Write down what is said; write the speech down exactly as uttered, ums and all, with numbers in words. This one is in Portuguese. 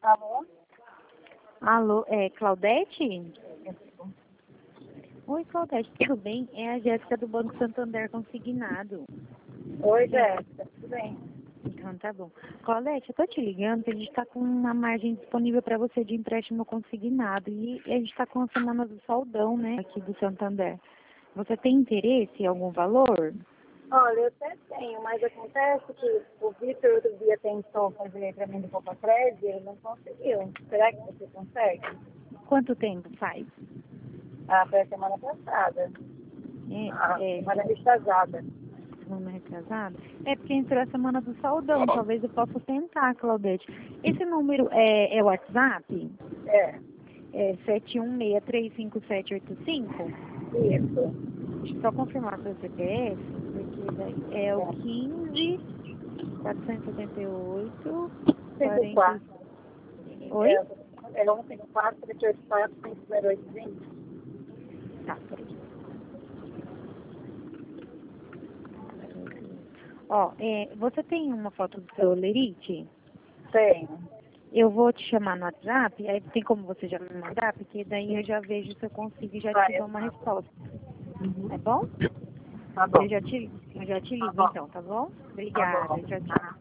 Alô? Alô, é Claudete? Oi, Claudete, tudo bem? É a Jéssica do Banco Santander Consignado. Oi, Jéssica, tudo bem? Então tá bom. Claudete, eu tô te ligando que a gente tá com uma margem disponível para você de empréstimo consignado e a gente tá com a semana do saudão, né, aqui do Santander. Você tem interesse em algum valor? Olha, eu até tenho, mas acontece que o Vitor outro dia tentou fazer para mim do Copa Crédito e ele não conseguiu. Será que você consegue? Quanto tempo faz? Ah, foi a semana passada. A É, é, semana retrasada. semana retrasada? É porque entrou a semana do saudão, talvez eu possa tentar, Claudete. Esse número é, é WhatsApp? É, É sete um seis três cinco sete oito cinco? isso. Deixa eu só confirmar seu C P F, porque daí é o quinze, quatrocentos e setenta e oito, cinco quarenta. quatro. Oi? É, é um cinco quatro, sete oito quatro, cinco zero oito cinco. Tá, peraí. Ó, é, você tem uma foto do seu Lerite? Tenho. Eu vou te chamar no WhatsApp, aí tem como você já me mandar, porque daí eu já vejo se eu consigo e já te Vai, dou uma resposta. É bom? tá bom. Eu já te, eu já te Tá ligo bom. então, tá bom? Tá Obrigada, bom. tchau, tchau.